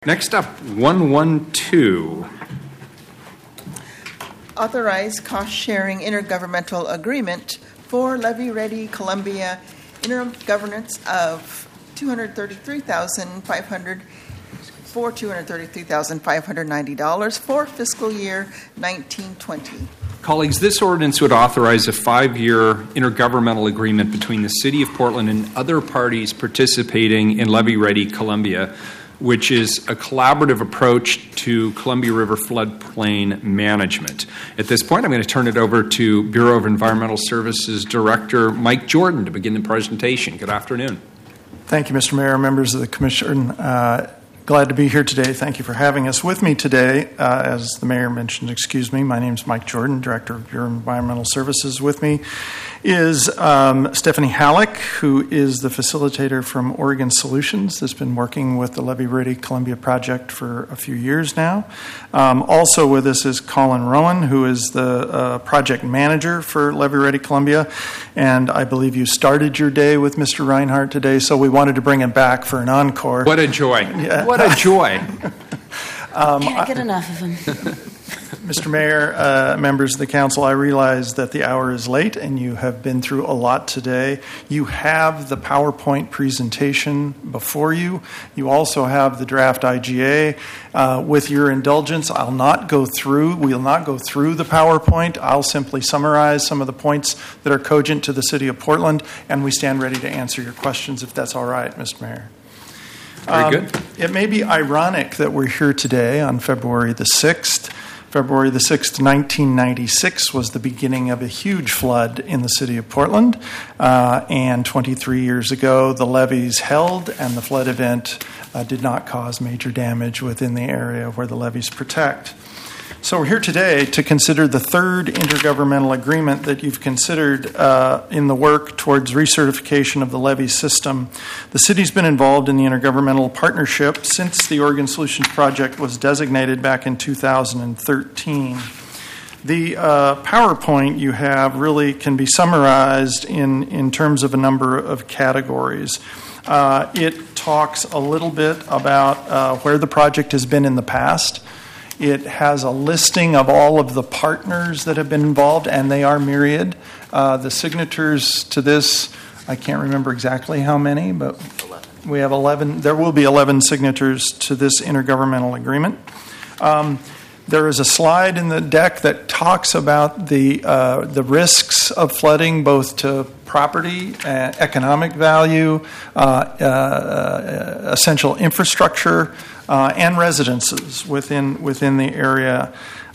Next up, 112. Authorize cost-sharing intergovernmental agreement for Levy-Ready Columbia interim governance of $233,590 for fiscal year 1920. Colleagues, this ordinance would authorize a 5-year intergovernmental agreement between the City of Portland and other parties participating in Levy-Ready Columbia, which is a collaborative approach to Columbia River floodplain management. At this point, I'm going to turn it over to Bureau of Environmental Services Director Mike Jordan to begin the presentation. Good afternoon. Thank you, Mr. Mayor, members of the Commission. Glad to be here today. Thank you for having us. With me today, as the Mayor mentioned, my name is Mike Jordan, Director of Bureau of Environmental Services. With me is Stephanie Halleck, who is the facilitator from Oregon Solutions that's been working with the Levy-Ready Columbia project for a few years now. Also with us is Colin Rowan, who is the project manager for Levy-Ready Columbia, and I believe you started your day with Mr. Reinhardt today, so we wanted to bring him back for an encore. What a joy. Yeah. What a joy. Can't get enough of him. Mr. Mayor, members of the council, I realize that the hour is late and you have been through a lot today. You have the PowerPoint presentation before you. You also have the draft IGA. With your indulgence, we'll not go through the PowerPoint. I'll simply summarize some of the points that are cogent to the City of Portland, and we stand ready to answer your questions if that's all right, Mr. Mayor. Very good. It may be ironic that we're here today on February the 6th. February the 6th, 1996 was the beginning of a huge flood in the city of Portland. And 23 years ago, the levees held and the flood event did not cause major damage within the area where the levees protect. So we're here today to consider the third intergovernmental agreement that you've considered in the work towards recertification of the levee system. The city's been involved in the intergovernmental partnership since the Oregon Solutions Project was designated back in 2013. The PowerPoint you have really can be summarized in terms of a number of categories. It talks a little bit about where the project has been in the past. It has a listing of all of the partners that have been involved, and they are myriad. The signatures to this, I can't remember exactly how many, but 11. We have 11. There will be 11 signatures to this intergovernmental agreement. There is a slide in the deck that talks about the risks of flooding, both to property, economic value, essential infrastructure, and residences within the area.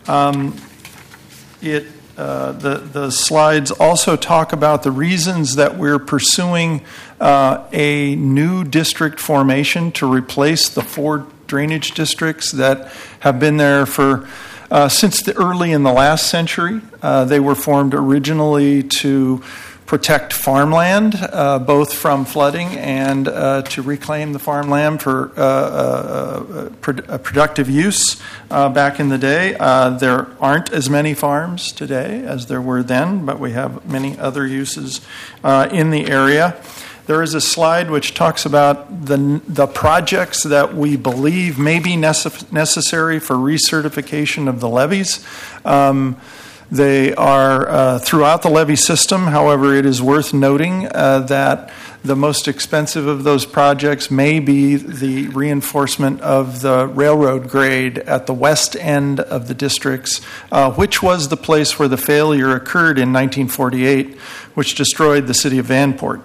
The slides also talk about the reasons that we're pursuing a new district formation to replace the 4 drainage districts that have been there for since the early in the last century. They were formed originally to protect farmland, both from flooding and to reclaim the farmland for productive use back in the day. There aren't as many farms today as there were then, but we have many other uses in the area. There is a slide which talks about the projects that we believe may be necessary for recertification of the levees. They are throughout the levee system. However, it is worth noting that the most expensive of those projects may be the reinforcement of the railroad grade at the west end of the districts, which was the place where the failure occurred in 1948, which destroyed the city of Vanport.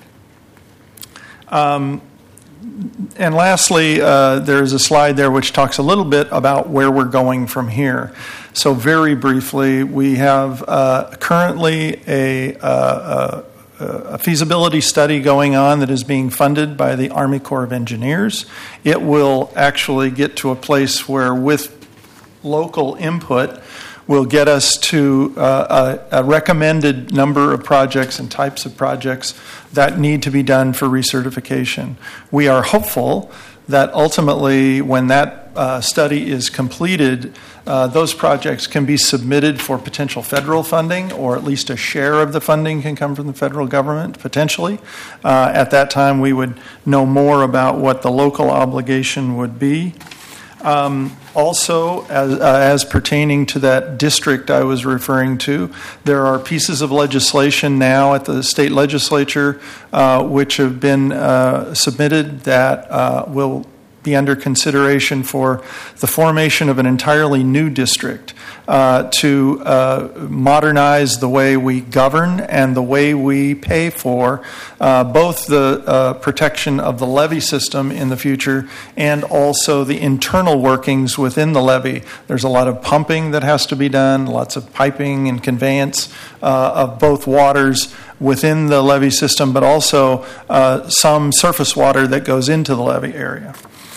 And lastly, there is a slide there which talks a little bit about where we're going from here. So very briefly, we have currently a feasibility study going on that is being funded by the Army Corps of Engineers. It will actually get to a place where, with local input, will get us to a recommended number of projects and types of projects that need to be done for recertification. We are hopeful that ultimately, when that study is completed, those projects can be submitted for potential federal funding, or at least a share of the funding can come from the federal government, potentially. At that time, we would know more about what the local obligation would be. Also, as pertaining to that district I was referring to, there are pieces of legislation now at the state legislature which have been submitted that will be under consideration for the formation of an entirely new district to modernize the way we govern and the way we pay for both the protection of the levee system in the future and also the internal workings within the levee. There's a lot of pumping that has to be done, lots of piping and conveyance of both waters within the levee system, but also some surface water that goes into the levee area.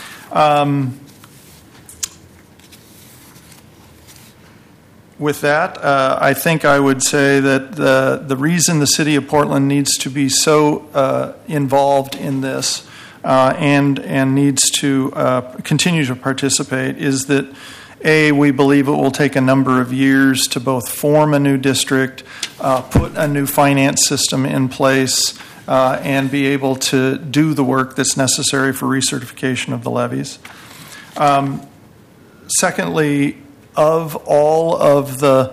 With that, I think I would say that the reason the City of Portland needs to be so involved in this and needs to continue to participate is that, A, we believe it will take a number of years to both form a new district, put a new finance system in place, and be able to do the work that's necessary for recertification of the levees. Secondly, of all of the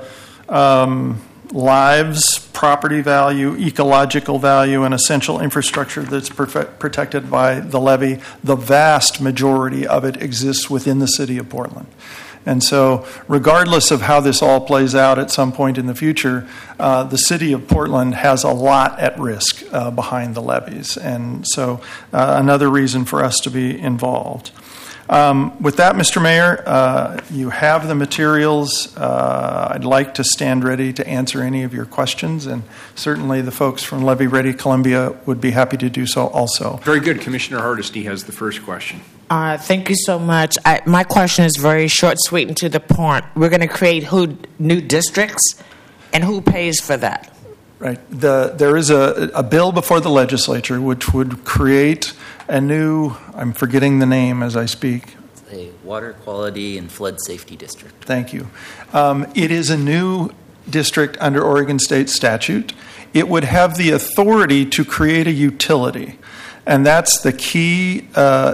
lives, property value, ecological value, and essential infrastructure that's protected by the levee, the vast majority of it exists within the City of Portland. And so, regardless of how this all plays out at some point in the future, the City of Portland has a lot at risk behind the levees. And so, another reason for us to be involved. With that, Mr. Mayor, you have the materials. I'd like to stand ready to answer any of your questions, and certainly the folks from Levee Ready Columbia would be happy to do so also. Very good. Commissioner Hardesty has the first question. Thank you so much. My question is very short, sweet, and to the point. We're going to create new districts, and who pays for that? Right. There is a bill before the legislature which would create a new, I'm forgetting the name as I speak. A water quality and flood safety district. Thank you. It is a new district under Oregon State statute. It would have the authority to create a utility, and that's the key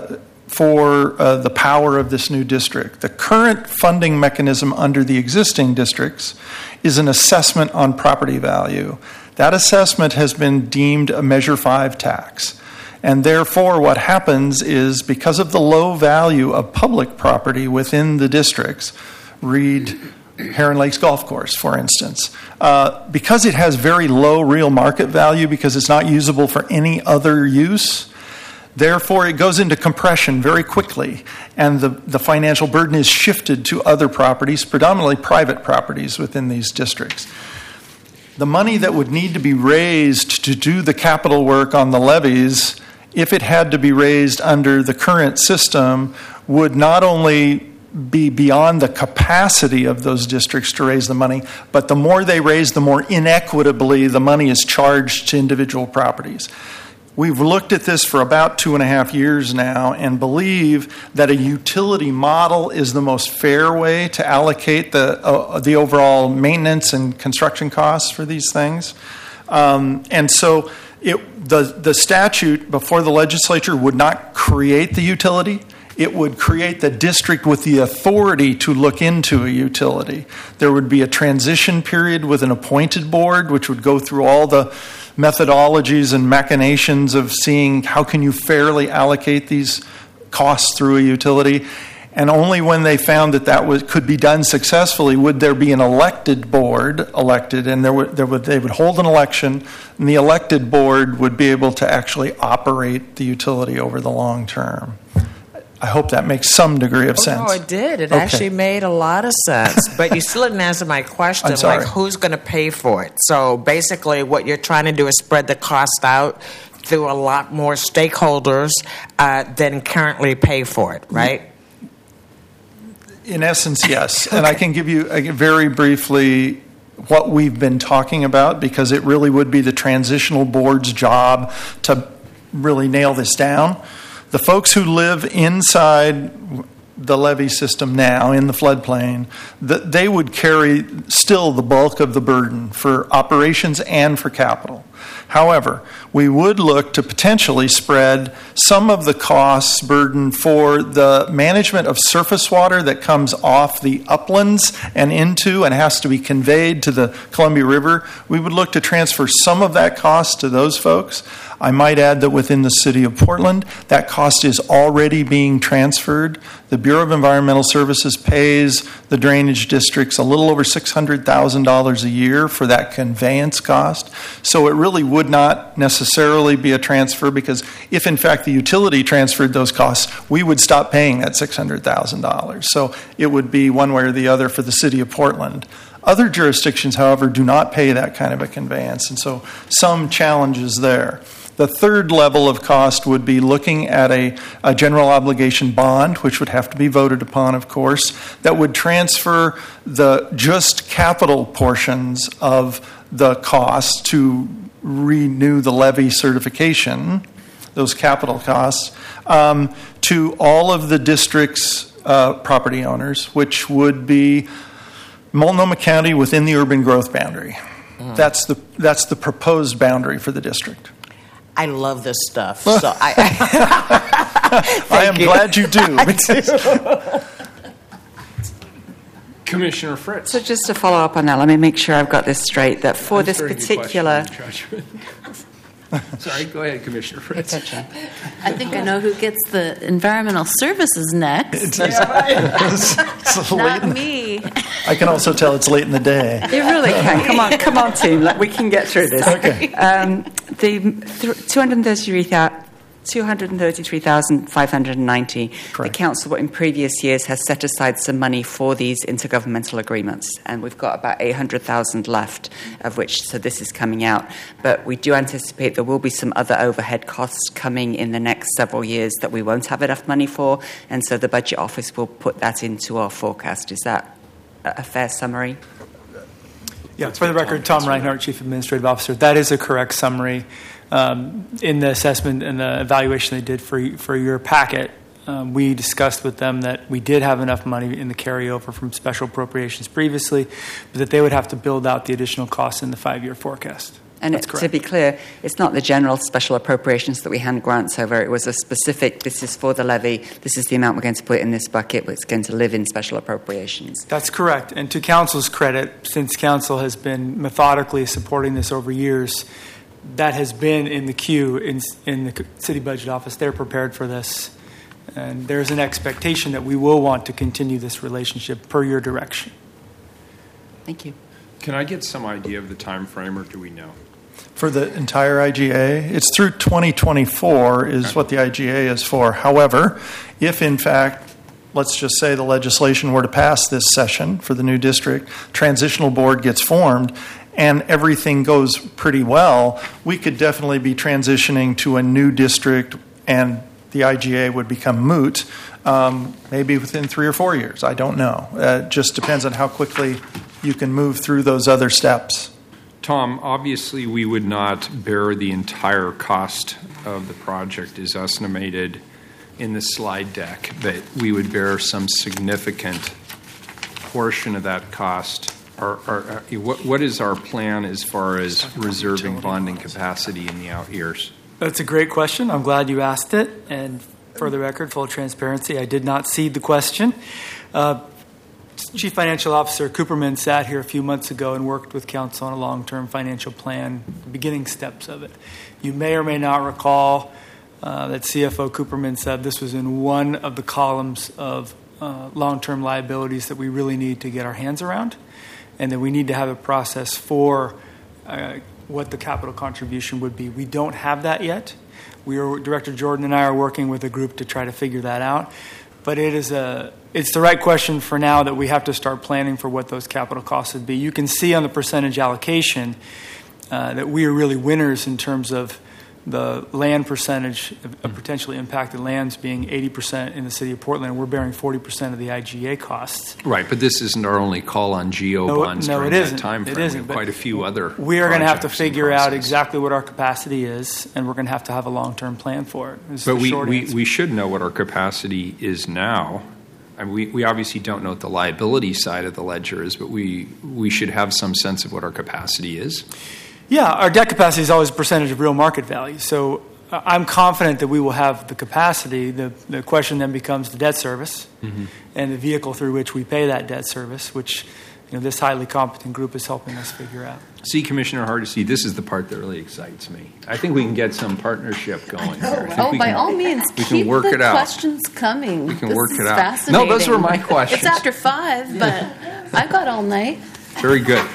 for the power of this new district. The current funding mechanism under the existing districts is an assessment on property value. That assessment has been deemed a Measure 5 tax. And therefore, what happens is, because of the low value of public property within the districts, read Heron Lakes Golf Course, for instance, because it has very low real market value because it's not usable for any other use, therefore it goes into compression very quickly, and the financial burden is shifted to other properties, predominantly private properties within these districts. The money that would need to be raised to do the capital work on the levees, if it had to be raised under the current system, would not only be beyond the capacity of those districts to raise the money, but the more they raise, the more inequitably the money is charged to individual properties. We've looked at this for about 2.5 years now and believe that a utility model is the most fair way to allocate the overall maintenance and construction costs for these things. And so the statute before the legislature would not create the utility. It would create the district with the authority to look into a utility. There would be a transition period with an appointed board, which would go through all the methodologies and machinations of seeing how can you fairly allocate these costs through a utility. And only when they found that could be done successfully would there be an elected board elected, and they would hold an election, and the elected board would be able to actually operate the utility over the long term. I hope that makes some degree of sense. No, it did. It actually made a lot of sense. But you still didn't answer my question. I'm sorry. Like, who's going to pay for it? So basically what you're trying to do is spread the cost out through a lot more stakeholders than currently pay for it, right? In essence, yes. Okay. And I can give you very briefly what we've been talking about, because it really would be the transitional board's job to really nail this down. The folks who live inside the levee system now in the floodplain, that they would carry still the bulk of the burden for operations and for capital. However, we would look to potentially spread some of the costs burden for the management of surface water that comes off the uplands and into and has to be conveyed to the Columbia River. We would look to transfer some of that cost to those folks. I might add that within the city of Portland, that cost is already being transferred. The Bureau of Environmental Services pays the drainage districts a little over $600,000 a year for that conveyance cost. So it really would not necessarily be a transfer, because if in fact the utility transferred those costs, we would stop paying that $600,000. So it would be one way or the other for the city of Portland. Other jurisdictions, however, do not pay that kind of a conveyance, and so some challenges there. The third level of cost would be looking at a general obligation bond, which would have to be voted upon, of course, that would transfer the just capital portions of the cost to renew the levy certification, those capital costs, to all of the district's property owners, which would be Multnomah County within the urban growth boundary. That's the proposed boundary for the district. I love this stuff. So I am glad you do. Commissioner Fritz. So just to follow up on that, let me make sure I've got this straight, that for this particular... Sorry, go ahead, Commissioner Fritz. I think I know who gets the environmental services next. It's Not me. I can also tell it's late in the day. It really can. Come on, team. We can get through this. Okay. The $233,590. Correct. The council in previous years has set aside some money for these intergovernmental agreements, and we've got about $800,000 left, of which, so this is coming out. But we do anticipate there will be some other overhead costs coming in the next several years that we won't have enough money for, and so the budget office will put that into our forecast. Is that a fair summary? Yeah, for the record, Tom Reinhardt, Chief Administrative Officer. That is a correct summary. In the assessment and the evaluation they did for your packet, we discussed with them that we did have enough money in the carryover from special appropriations previously, but that they would have to build out the additional costs in the 5-year forecast. And to be clear, it's not the general special appropriations that we hand grants over. It was a specific, this is for the levy, this is the amount we're going to put in this bucket, but it's going to live in special appropriations. That's correct. And to Council's credit, since Council has been methodically supporting this over years, that has been in the queue in the City Budget Office. They're prepared for this. And there's an expectation that we will want to continue this relationship per your direction. Thank you. Can I get some idea of the time frame, or do we know? For the entire IGA, it's through 2024 is what the IGA is for. However, if in fact, let's just say the legislation were to pass this session for the new district, transitional board gets formed, and everything goes pretty well, we could definitely be transitioning to a new district and the IGA would become moot, maybe within 3 or 4 years. I don't know. It just depends on how quickly you can move through those other steps. Tom, obviously we would not bear the entire cost of the project as estimated in the slide deck, but we would bear some significant portion of that cost. What is our plan as far as reserving bonding capacity in the out years? That's a great question. I'm glad you asked it. And for the record, full transparency, I did not see the question. Chief Financial Officer Cooperman sat here a few months ago and worked with Council on a long-term financial plan, the beginning steps of it. You may or may not recall that CFO Cooperman said this was in one of the columns of long-term liabilities that we really need to get our hands around, and that we need to have a process for what the capital contribution would be. We don't have that yet. Director Jordan and I are working with a group to try to figure that out. But it's the right question for now that we have to start planning for what those capital costs would be. You can see on the percentage allocation that we are really winners in terms of the land percentage of potentially impacted lands being 80% in the city of Portland. We're bearing 40% of the IGA costs. Right, but this isn't our only call on GO bonds during that time frame. It isn't. We have quite a few other We are going to have to projects in figure out process. exactly what our capacity is, and we're going to have a long-term plan for it. But we should know what our capacity is now, I mean, we obviously don't know what the liability side of the ledger is, but we should have some sense of what our capacity is. Yeah, our debt capacity is always a percentage of real market value. So I'm confident that we will have the capacity. The question then becomes the debt service and the vehicle through which we pay that debt service, which this highly competent group is helping us figure out. See, Commissioner Hardesty, this is the part that really excites me. I think we can get some partnership going here. By all means, we keep can work the it out. questions coming. We can this work is it out. Fascinating. No, those were my questions. It's after 5, but I've got all night. Very good.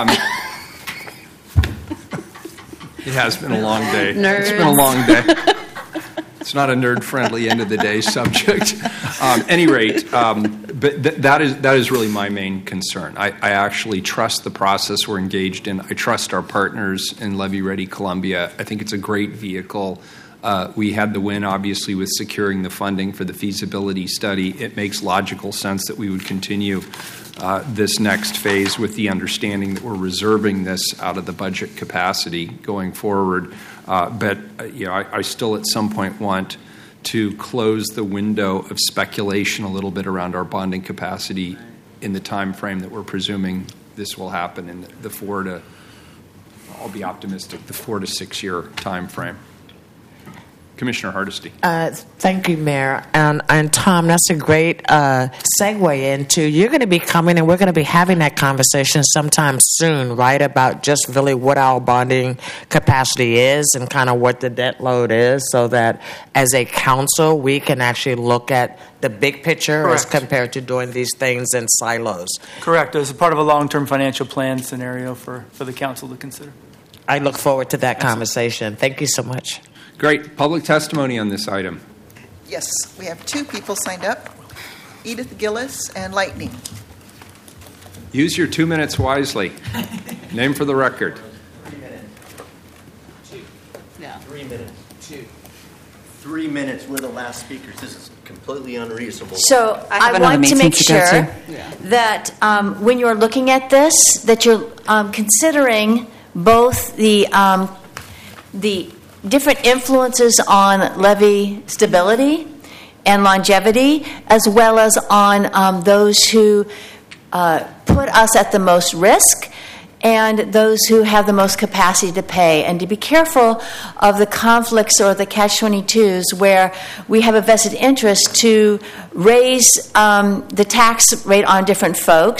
It has been a long day. Nerds. It's been a long day. It's not a nerd-friendly end-of-the-day subject. Any rate, but that is really my main concern. I actually trust the process we're engaged in. I trust our partners in Levy Ready Columbia. I think it's a great vehicle. We had the win, obviously, with securing the funding for the feasibility study. It makes logical sense that we would continue this next phase with the understanding that we're reserving this out of the budget capacity going forward. But I still at some point want to close the window of speculation a little bit around our bonding capacity in the time frame that we're presuming this will happen in I'll be optimistic, the 4 to 6 year time frame. Commissioner Hardesty. Thank you, Mayor. And Tom, that's a great segue into, you're going to be coming and we're going to be having that conversation sometime soon, right, about just really what our bonding capacity is and kind of what the debt load is, so that as a council we can actually look at the big picture. Correct. As compared to doing these things in silos. Correct. As a part of a long-term financial plan scenario for the council to consider. I look forward to that conversation. Thank you so much. Great. Public testimony on this item. Yes, we have 2 people signed up, Edith Gillis and Lightning. Use your 2 minutes wisely. Name for the record. 3 minutes. 2. Yeah. 3 minutes. 2. 3 minutes. We're the last speakers. This is completely unreasonable. So I want to make sure that when you're looking at this, that you're considering both the different influences on levee stability and longevity, as well as on those who put us at the most risk and those who have the most capacity to pay, and to be careful of the conflicts or the catch-22s where we have a vested interest to raise the tax rate on different folks.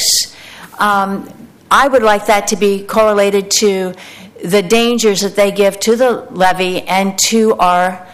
I would like that to be correlated to the dangers that they give to the levee and to our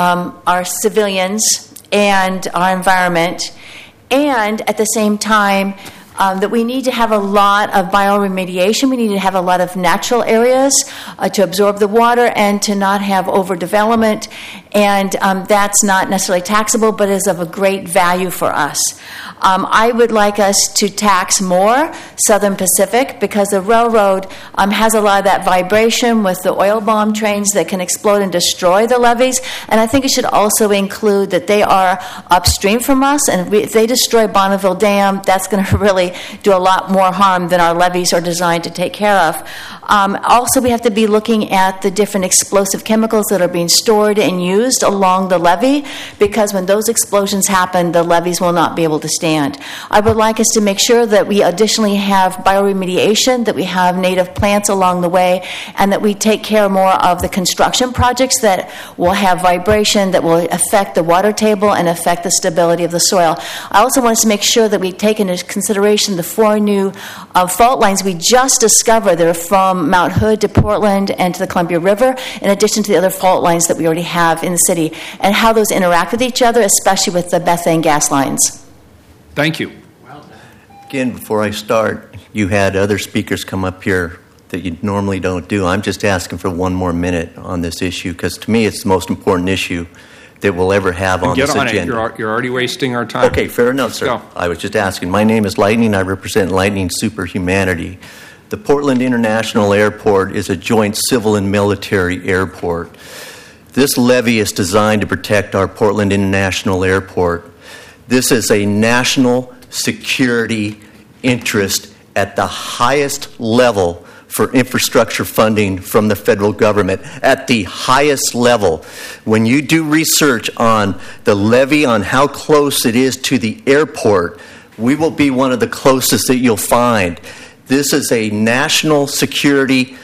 civilians and our environment, and at the same time that we need to have a lot of bioremediation. We need to have a lot of natural areas to absorb the water and to not have overdevelopment, and that's not necessarily taxable but is of a great value for us. I would like us to tax more Southern Pacific because the railroad has a lot of that vibration with the oil bomb trains that can explode and destroy the levees. And I think it should also include that they are upstream from us, and if they destroy Bonneville Dam, that's going to really do a lot more harm than our levees are designed to take care of. Also, we have to be looking at the different explosive chemicals that are being stored and used along the levee, because when those explosions happen, the levees will not be able to stand. I would like us to make sure that we additionally have bioremediation, that we have native plants along the way, and that we take care more of the construction projects that will have vibration, that will affect the water table and affect the stability of the soil. I also want us to make sure that we take into consideration the 4 new fault lines we just discovered that are from Mount Hood to Portland and to the Columbia River, in addition to the other fault lines that we already have in the city, and how those interact with each other, especially with the methane gas lines. Thank you. Again, before I start, you had other speakers come up here that you normally don't do. I'm just asking for 1 more minute on this issue, because to me it's the most important issue that we'll ever have on this agenda. Get on it. You're already wasting our time. Okay, fair enough, sir. Go. I was just asking. My name is Lightning. I represent Lightning Superhumanity. The Portland International Airport is a joint civil and military airport. This levee is designed to protect our Portland International Airport. This is a national security interest at the highest level for infrastructure funding from the federal government at the highest level. When you do research on the levy, on how close it is to the airport, we will be one of the closest that you'll find. This is a national security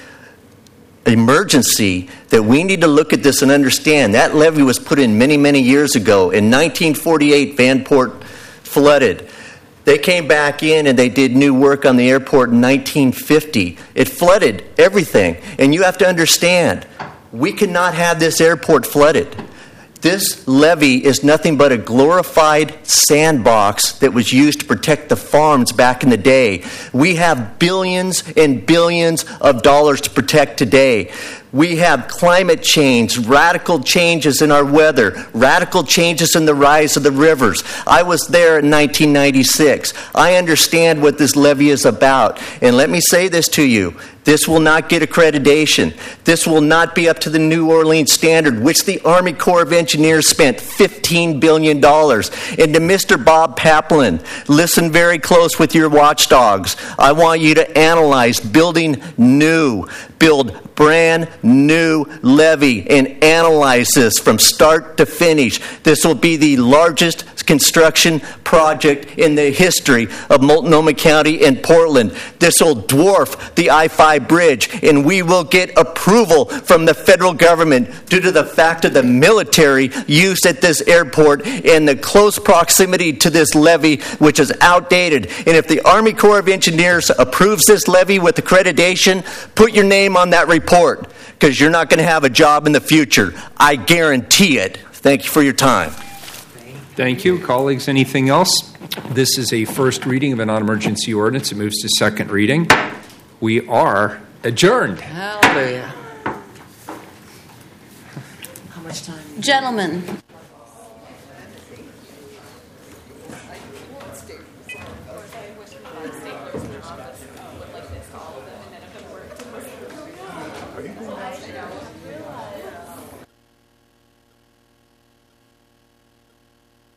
emergency that we need to look at this and understand. That levy was put in many, many years ago. In 1948, Vanport flooded. They came back in and they did new work on the airport in 1950. It flooded everything. And you have to understand, we cannot have this airport flooded. This levy is nothing but a glorified sandbox that was used to protect the farms back in the day. We have billions and billions of dollars to protect today. We have climate change, radical changes in our weather, radical changes in the rise of the rivers. I was there in 1996. I understand what this levy is about. And let me say this to you. This will not get accreditation. This will not be up to the New Orleans standard, which the Army Corps of Engineers spent $15 billion. And to Mr. Bob Paplin, listen very close with your watchdogs. I want you to analyze building new, build brand new levy and analyze this from start to finish. This will be the largest construction project in the history of Multnomah County and Portland. This will dwarf the I-5 bridge, and we will get approval from the federal government due to the fact of the military use at this airport and the close proximity to this levy, which is outdated. And if the Army Corps of Engineers approves this levy with accreditation, put your name on that report, because you're not going to have a job in the future. I guarantee it. Thank you for your time. Thank you. Colleagues, anything else? This is a first reading of a non-emergency ordinance. It moves to second reading. We are adjourned. Hallelujah. How much time? Gentlemen.